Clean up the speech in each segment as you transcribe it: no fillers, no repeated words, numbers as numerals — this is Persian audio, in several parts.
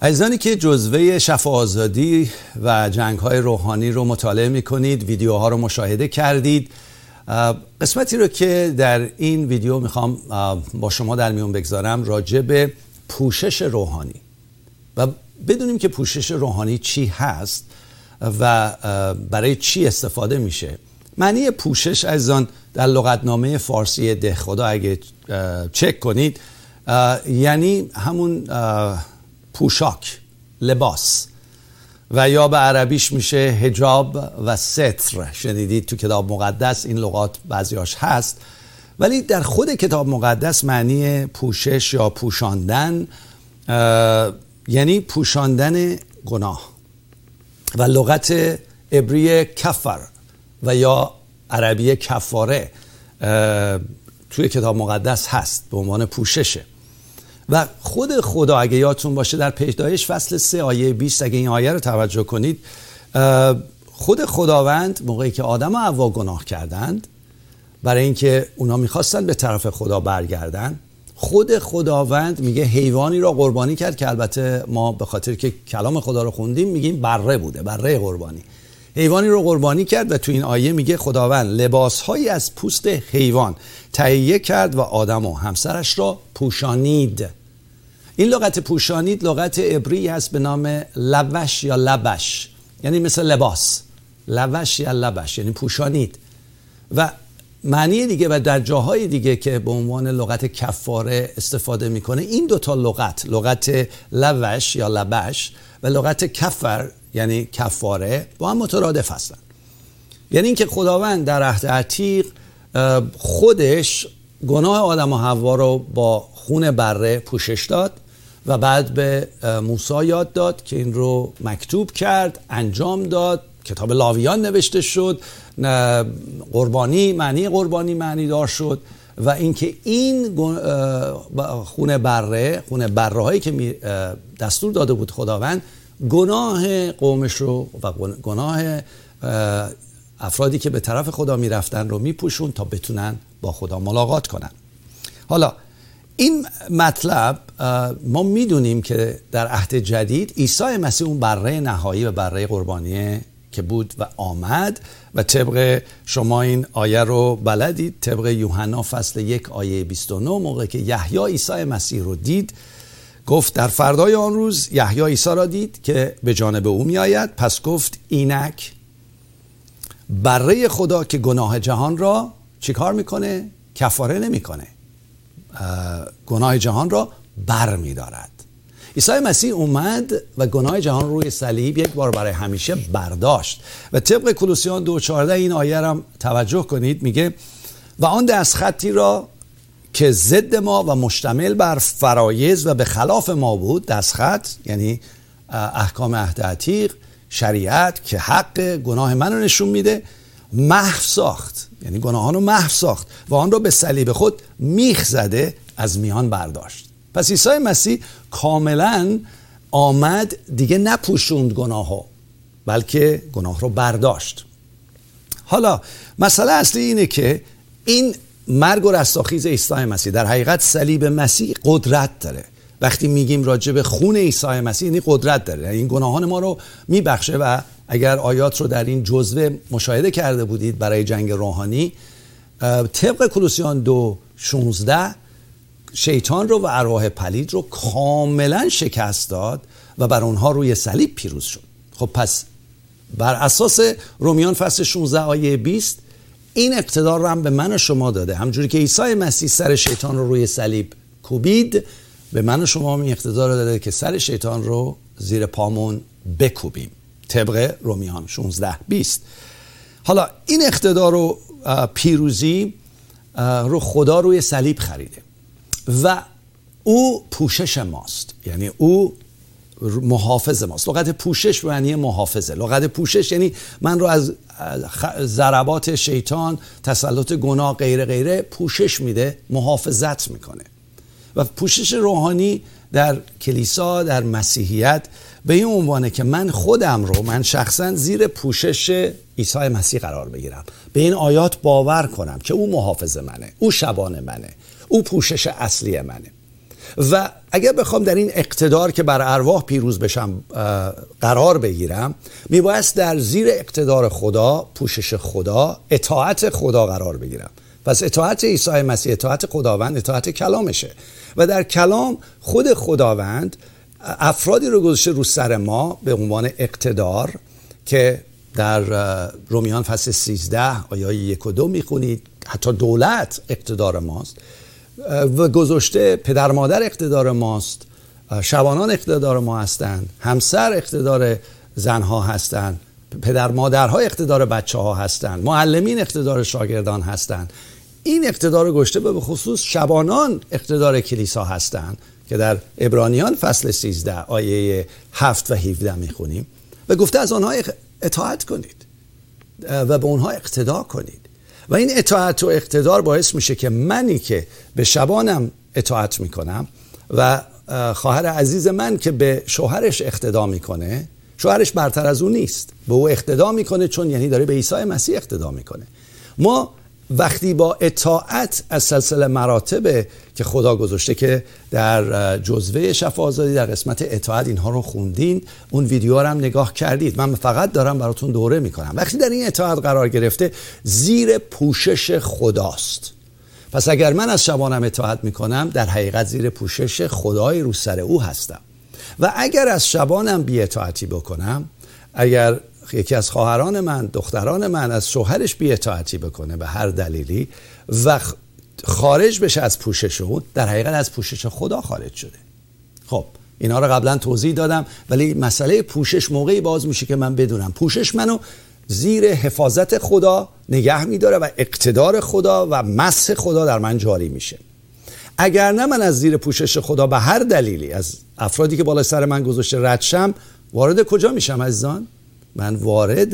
عزیزانی که جزوه شفا آزادی و جنگ‌های روحانی رو مطالعه می‌کنید، ویدیوها رو مشاهده کردید. قسمتی رو که در این ویدیو میخوام با شما در میون بگذارم راجع به پوشش روحانی و بدونیم که پوشش روحانی چی هست و برای چی استفاده میشه. معنی پوشش عزیزان در لغتنامه فارسی دهخدا اگه چک کنید یعنی همون پوشاک، لباس، و یا به عربیش میشه حجاب و ستر. شنیدید تو کتاب مقدس این لغات بعضیاش هست، ولی در خود کتاب مقدس معنی پوشش یا پوشاندن یعنی پوشاندن گناه و لغت عبری کفر و یا عربی کفاره توی کتاب مقدس هست به عنوان پوششه. و خود خدا اگه یادتون باشه در پیدایش فصل 3 آیه 20 اگه این آیه رو توجه کنید، خود خداوند موقعی که آدم و حوا گناه کردند برای اینکه اونا میخواستن به طرف خدا برگردن، خود خداوند میگه حیوانی را قربانی کرد که البته ما به خاطر که کلام خدا رو خوندیم میگیم بره بوده، بره قربانی. حیوانی رو قربانی کرد و تو این آیه میگه خداوند لباسهایی از پوست حیوان تهیه کرد و آدم و همسرش را پوشانید. این لغت پوشانید لغت عبری هست به نام لوش یا لبش، یعنی مثل لباس. لوش یا لبش یعنی پوشانید. و معنی دیگه و در جاهای دیگه که به عنوان لغت کفاره استفاده میکنه، این دوتا لغت لوش یا لبش و لغت کفر یعنی کفاره با هم مترادف هستن. یعنی اینکه خداوند در عهد عتیق خودش گناه آدم و حوا رو با خون بره پوشش داد و بعد به موسی یاد داد که این رو مکتوب کرد، انجام داد، کتاب لاویان نوشته شد، قربانی معنی دار شد و اینکه این خون بره هایی که دستور داده بود خداوند گناه قومش رو و گناه افرادی که به طرف خدا میرفتن رو میپوشون تا بتونن با خدا ملاقات کنن. حالا این مطلب ما میدونیم که در عهد جدید عیسی مسیح اون بره نهایی و بره قربانی که بود و آمد و طبق شما این آیه رو بلدید، طبق یوحنا فصل 1 آیه 29 موقعی که یحیی عیسی مسیح رو دید گفت در فردای آن روز یحیی عیسی را دید که به جانب او می آید، پس گفت اینک بره خدا که گناه جهان را چی کار میکنه؟ کفاره نمیکنه، گناه جهان را بر می دارد. عیسی مسیح اومد و گناه جهان روی صلیب یک بار برای همیشه برداشت و طبق کولوسیان 2:14 این آیه را توجه کنید، میگه و آن دستخطی را که ضد ما و مشتمل بر فرایض و به خلاف ما بود، دستخط یعنی احکام عهد عتیق، شریعت که حق گناه من رو نشون میده، محو ساخت، یعنی گناهان رو محو ساخت و آن رو به صلیب خود میخ زده از میان برداشت. پس عیسی مسیح کاملا آمد دیگه نپوشوند گناه ها، بلکه گناه رو برداشت. حالا مسئله اصلی اینه که این مرگ و رستاخیز عیسی مسیح در حقیقت صلیب مسیح قدرت داره. وقتی میگیم راجع به خون عیسی مسیح این قدرت داره، این گناهان ما رو میبخشه. و اگر آیات رو در این جزوه مشاهده کرده بودید برای جنگ روحانی، طبق کولوسیان 2:16 شیطان رو و ارواح پلید رو کاملا شکست داد و بر اونها روی صلیب پیروز شد. خب پس بر اساس رومیان فصل 16 آیه 20 این اقتدار رو هم به من و شما داده. همجوری که عیسی مسیح سر شیطان رو روی صلیب کوبید، به من و شما هم این اقتدار رو داده که سر شیطان رو زیر پامون بکوبیم، طبق رومیان 16:20. حالا این اقتدار و پیروزی رو خدا روی صلیب خریده و او پوشش ماست، یعنی او محافظ ماست. لغت پوشش به معنی محافظه. لغت پوشش یعنی من رو از ضربات شیطان، تسلط گناه غیره پوشش میده، محافظت میکنه. و پوشش روحانی در کلیسا، در مسیحیت به این عنوانه که من خودم رو، من شخصا زیر پوشش عیسی مسیح قرار بگیرم، به این آیات باور کنم که او محافظ منه، او شبان منه، او پوشش اصلی منه و اگر بخوام در این اقتدار که بر ارواح پیروز بشم قرار بگیرم، میبایست در زیر اقتدار خدا، پوشش خدا، اطاعت خدا قرار بگیرم. پس اطاعت عیسی مسیح، اطاعت خداوند، اطاعت کلامشه. و در کلام خود خداوند افرادی رو گذاشته رو سر ما به عنوان اقتدار که در رومیان فصل 13 آیه 1 و 2 میخونید. حتی دولت اقتدار ماست و گذاشته پدر مادر اقتدار ماست، شبانان اقتدار ما هستند، همسر اقتدار زنها هستند، پدر مادرها اقتدار بچه ها هستند، معلمین اقتدار شاگردان هستند. این اقتدار گذاشته به خصوص شبانان اقتدار کلیسا هستند که در عبرانیان فصل 13 آیه 7 و 17 میخونیم و گفته از آنها اطاعت کنید و به اونها اقتدا کنید. و این اطاعت و اقتدار باعث میشه که منی که به شبانم اطاعت میکنم و خواهر عزیز من که به شوهرش اقتدا میکنه، شوهرش برتر از اون نیست، به او اقتدا میکنه، چون یعنی داره به عیسی مسیح اقتدا میکنه. ما وقتی با اطاعت از سلسله مراتب که خدا گذاشته که در جزوه شفاع‌آزادی در قسمت اطاعت اینها رو خوندین، اون ویدیو رو هم نگاه کردید، من فقط دارم براتون دوره میکنم. وقتی در این اطاعت قرار گرفته زیر پوشش خداست. پس اگر من از شبانم اطاعت میکنم در حقیقت زیر پوشش خدای رو سر او هستم. و اگر از شبانم بی اطاعتی بکنم، اگر یکی از خواهران من، دختران من از شوهرش بی اطاعتی بکنه به هر دلیلی و خارج بشه از پوشش اون، در حقیقت از پوشش خدا خارج شده. خب اینا رو قبلا توضیح دادم، ولی مسئله پوشش موقعی باز میشه که من بدونم پوشش منو زیر حفاظت خدا نگه میداره و اقتدار خدا و مسح خدا در من جاری میشه. اگر نه من از زیر پوشش خدا به هر دلیلی از افرادی که بالا سر من گذاشته رد شم، وارد کجا میشم عزیزان؟ من وارد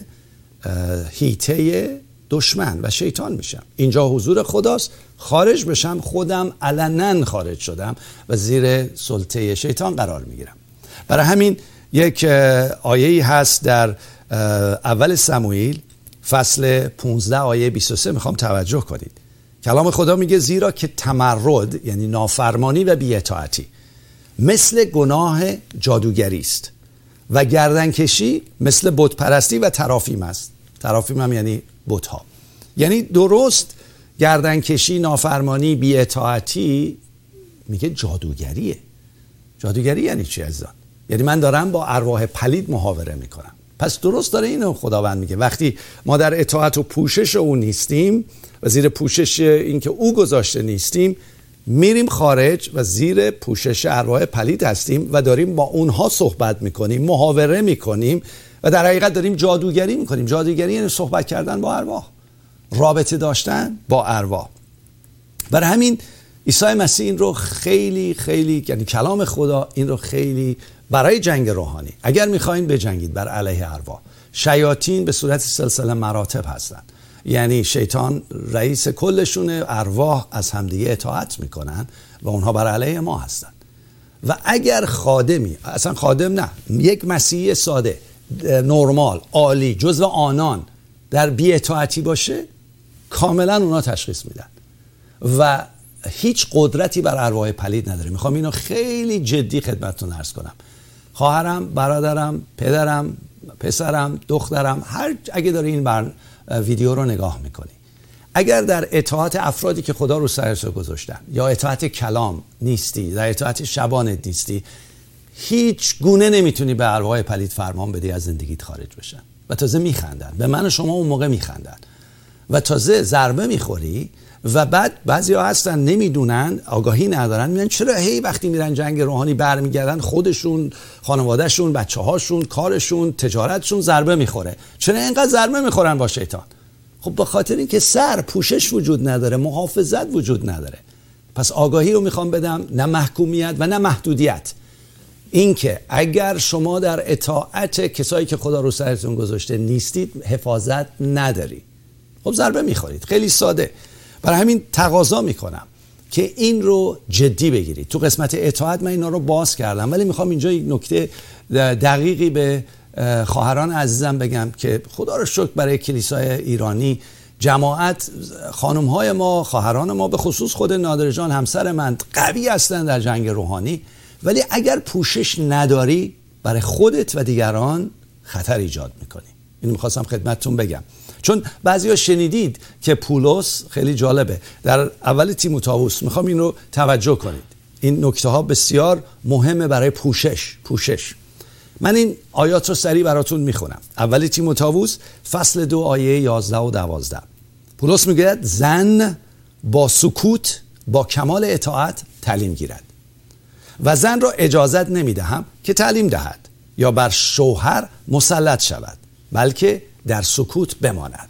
هیته دشمن و شیطان میشم. اینجا حضور خداست، خارج بشم خودم علنا خارج شدم و زیر سلطه شیطان قرار میگیرم. برای همین یک آیه‌ای هست در اول سموئیل فصل 15 آیه 23 میخوام توجه کنید. کلام خدا میگه زیرا که تمرد یعنی نافرمانی و بی‌اطاعتی مثل گناه جادوگری است و گردنکشی مثل بت پرستی و ترافیم است. ترافیم هم یعنی بت ها. یعنی درست گردنکشی، نافرمانی، بی‌اطاعتی میگه جادوگریه. جادوگری یعنی چی عزیزان؟ یعنی من دارم با ارواح پلید محاوره میکنم. پس درست داره اینو خداوند میگه وقتی ما در اطاعت و پوشش او نیستیم و زیر پوشش این که او گذاشته نیستیم، میریم خارج و زیر پوشش ارواح پلید هستیم و داریم با اونها صحبت میکنیم، محاوره میکنیم و در حقیقت داریم جادوگری میکنیم. جادوگری یعنی صحبت کردن با ارواح، رابطه داشتن با ارواح. برای همین عیسی مسیح این رو خیلی یعنی کلام خدا این رو خیلی برای جنگ روحانی، اگر میخواین بجنگید بر علیه ارواح، شیاطین به صورت سلسله مراتب هستن. یعنی شیطان رئیس کلشونه، ارواح از همدیگه اطاعت میکنن و اونها بر علیه ما هستن. و اگر خادمی، اصلا خادم نه، یک مسیحی ساده، نرمال، عالی، جزو آنان در بی‌اطاعتی باشه، کاملا اونا تشخیص میدن و هیچ قدرتی بر ارواح پلید نداره. میخوام اینو خیلی جدی خدمتتون عرض کنم. خواهرم، برادرم، پدرم، پسرم، دخترم، هر اگه داره این ویدیو رو نگاه میکنی، اگر در اطاعت افرادی که خدا رو سرش گذاشتن یا اطاعت کلام نیستی، در اطاعت شبانت نیستی، هیچ گونه نمیتونی به ارواح پلید فرمان بدی از زندگیت خارج بشن. و تازه میخندن، به من و شما اون موقع میخندن و تازه ضربه میخوری. و بعد بعضیا هستن نمیدونن، آگاهی ندارن، میگن چرا هی وقتی میرن جنگ روحانی برمیگردن خودشون، خانوادهشون، بچه‌هاشون، کارشون، تجارتشون ضربه میخوره؟ چرا اینقدر ضربه میخورن با شیطان؟ خب به خاطر اینکه پوشش وجود نداره، محافظت وجود نداره. پس آگاهی رو میخوام بدم، نه محکومیت و نه محدودیت. اینکه اگر شما در اطاعت کسایی که خدا رو سرتون گذاشته نیستید، حفاظت نداری، خب ضربه میخورید. خیلی ساده. برای همین تقاضا میکنم که این رو جدی بگیرید. تو قسمت اطاعت من اینا رو باز کردم، ولی میخوام اینجا یک نکته دقیقی به خواهران عزیزم بگم که خدا رو شکر برای کلیسای ایرانی جماعت خانم‌های ما، خواهران ما، به خصوص خود نادر جان همسر من قوی هستن در جنگ روحانی، ولی اگر پوشش نداری برای خودت و دیگران خطر ایجاد میکنی. اینو میخواستم خدمتتون بگم، چون بعضیا شنیدید که پولس، خیلی جالبه، در اول تیموتائوس، میخوام این رو توجه کنید، این نکته ها بسیار مهمه برای پوشش. من این آیات رو سریع براتون میخونم. اول تیموتائوس فصل 2 آیه 11 و 12. پولس میگوید زن با سکوت با کمال اطاعت تعلیم گیرد و زن را اجازت نمیدهم که تعلیم دهد یا بر شوهر مسلط شود، بلکه در سکوت بماند.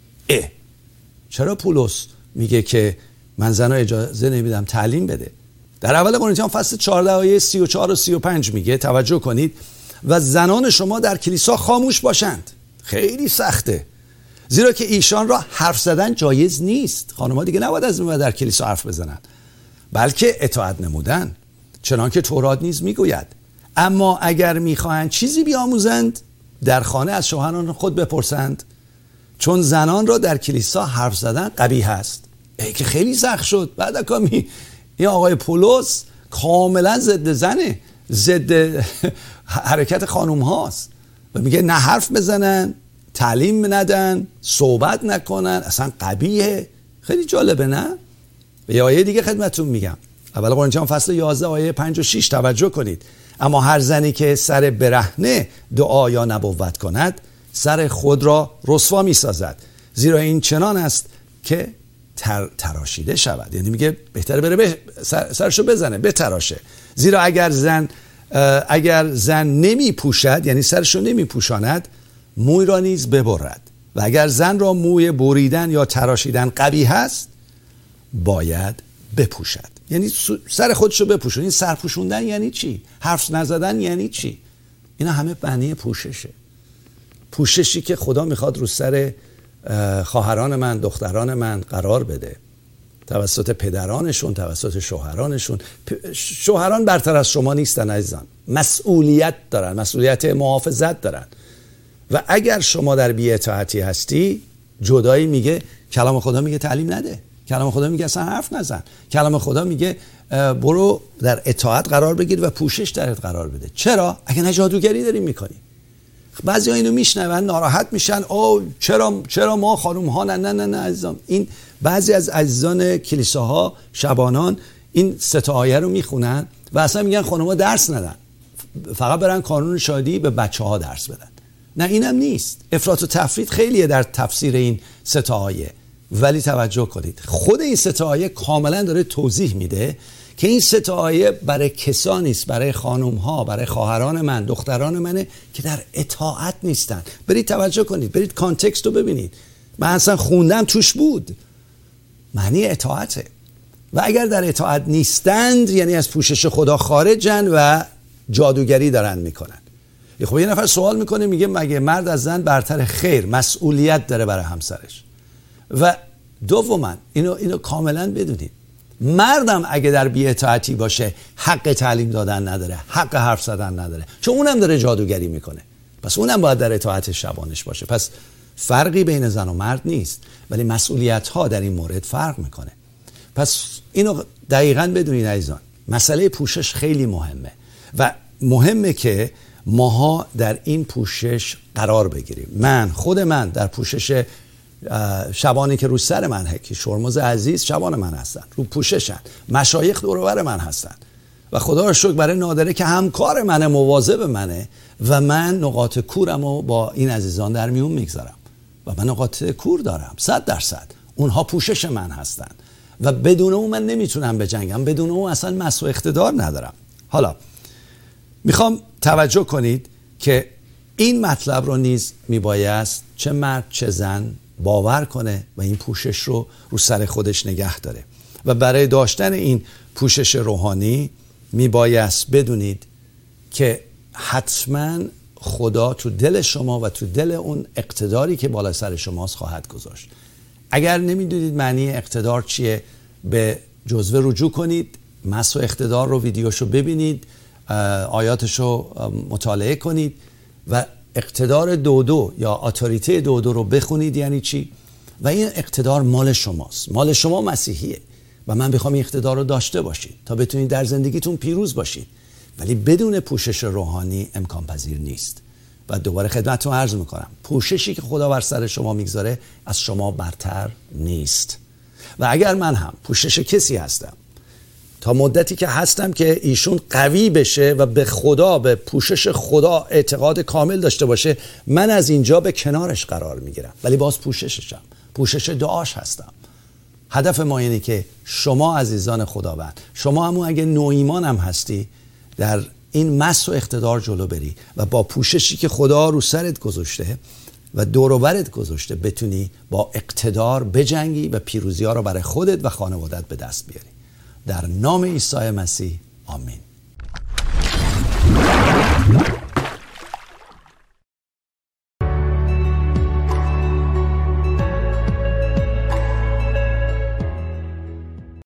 چرا پولس میگه که من زن را اجازه نمیدم تعلیم بده؟ در اول قرنتیان فصل 14 آیه 34 و 35 میگه، توجه کنید، و زنان شما در کلیسا خاموش باشند. خیلی سخته، زیرا که ایشان را حرف زدن جایز نیست. خانم‌ها دیگه نباید از این در کلیسا حرف بزنن، بلکه اطاعت نمودن، چنانکه تورات نیز میگوید. اما اگر میخواهند چیزی بیاموزند، در خانه از شوهران خود بپرسند، چون زنان را در کلیسا حرف زدن قبیح است. که خیلی سخت شد. بعد کامی این آقای پولس کاملا ضد زنه، ضد حرکت خانوم هاست و میگه نه حرف بزنن، تعلیم ندن، صحبت نکنن، اصلا قبیحه. خیلی جالبه نه؟ به آیه دیگه خدمتتون میگم، اول قرنتیان فصل 11 آیه 5 و 6 توجه کنید. اما هر زنی که سر برهنه دعا یا نبوت کند، سر خود را رسوا میسازد، زیرا این چنان است که تراشیده شود. یعنی میگه بهتره بره سرشو بزنه، بتراشه. زیرا اگر زن نمی پوشد، یعنی سرشو نمی پوشاند، موی را نیز ببرد. و اگر زن را موی بریدن یا تراشیدن قبیح است، باید بپوشد. یعنی سر خودشو بپوشون. این سرپوشوندن یعنی چی؟ حرف نزدن یعنی چی؟ اینا همه معنی پوششه. پوششی که خدا میخواد رو سر خواهران من، دختران من قرار بده، توسط پدرانشون، توسط شوهرانشون. شوهران برتر از شما نیستن عزیزان، مسئولیت دارن، مسئولیت محافظت دارن. و اگر شما در بی‌اطاعتی هستی، جدایی میگه، کلام خدا میگه تعلیم نده، کلام خدا میگه اصلا حرف نزن، کلام خدا میگه برو در اطاعت قرار بگیر و پوشش درت قرار بده. چرا؟ اگه نه جادوگری داریم میکنی. بعضی ها اینو میشنون ناراحت میشن، چرا ما خانوم ها نه عزیزان. این بعضی از عزیزان کلیساها، شبانان، این 3 آیه رو میخونن و اصلا میگن خانوم ها درس ندن، فقط برن قانون شادی به بچه ها درس بدن. نه، اینم نیست. افراط و تفرید خیلیه در تفسیر این 3 آیه، ولی توجه کنید خود این 3 آیه کاملا داره توضیح میده که این 3 آیه برای کسانی است، برای خانم ها، برای خواهران من، دختران منه که در اطاعت نیستن. برید توجه کنید، برید کانتکست رو ببینید. من اصلا خوندم توش بود، معنی اطاعته. و اگر در اطاعت نیستند، یعنی از پوشش خدا خارجن و جادوگری دارن میکنن. خب یه نفر سوال میکنه، میگه مگه مرد از زن برتر؟ خیر، مسئولیت داره برای همسرش. و دوما اینو کاملا بدونید، مردم اگه در بی‌اطاعتی باشه حق تعلیم دادن نداره، حق حرف زدن نداره، چون اونم داره جادوگری میکنه. پس اونم باید در اطاعت شبانش باشه. پس فرقی بین زن و مرد نیست، ولی مسئولیت ها در این مورد فرق میکنه. پس اینو دقیقاً بدونید عزیزان، مسئله پوشش خیلی مهمه و مهمه که ماها در این پوشش قرار بگیریم. خود من در پوشش شبانی که رو سر من هکی شرمز عزیز شبان من هستن، رو پوششن، مشایخ دور و بر من هستن و خدا رو شکر برای نادره که همکار منه، مواظب منه و من نقاط کورم رو با این عزیزان در میون میگذارم و من نقاط کور دارم 100%. اونها پوشش من هستن و بدون اون من نمیتونم بجنگم، بدون اون اصلا مس و اقتدار ندارم. حالا میخوام توجه کنید که این مطلب رو نیز میبایست چه مرد چه زن باور کنه و این پوشش رو سر خودش نگه داره. و برای داشتن این پوشش روحانی میبایست بدونید که حتما خدا تو دل شما و تو دل اون اقتداری که بالا سر شماست خواهد گذاشت. اگر نمیدونید معنی اقتدار چیه، به جزوه رجوع کنید، مس و اقتدار رو ویدیوشو ببینید، آیاتشو مطالعه کنید و اقتدار دودو یا اتوریته دودو رو بخونید. یعنی چی؟ و این اقتدار مال شماست، مال شما مسیحیه و من میخوام این اقتدار رو داشته باشید تا بتونید در زندگیتون پیروز باشید. ولی بدون پوشش روحانی امکان پذیر نیست. و دوباره خدمتتون عرض میکنم پوششی که خدا بر سر شما میگذاره از شما برتر نیست. و اگر من هم پوشش کسی هستم تا مدتی که هستم که ایشون قوی بشه و به خدا، به پوشش خدا اعتقاد کامل داشته باشه، من از اینجا به کنارش قرار میگیرم ولی باز پوشششم، پوشش دعاش هستم. هدف ما اینه که شما عزیزان خداوند، شما همون اگه نوایمان هم هستی، در این مس و اقتدار جلو بری و با پوششی که خدا رو سرت گذاشته و دور و برت گذاشته بتونی با اقتدار بجنگی و پیروزی ها رو برای خودت و خانوادت به دست بیاری. در نام عیسی مسیح آمین.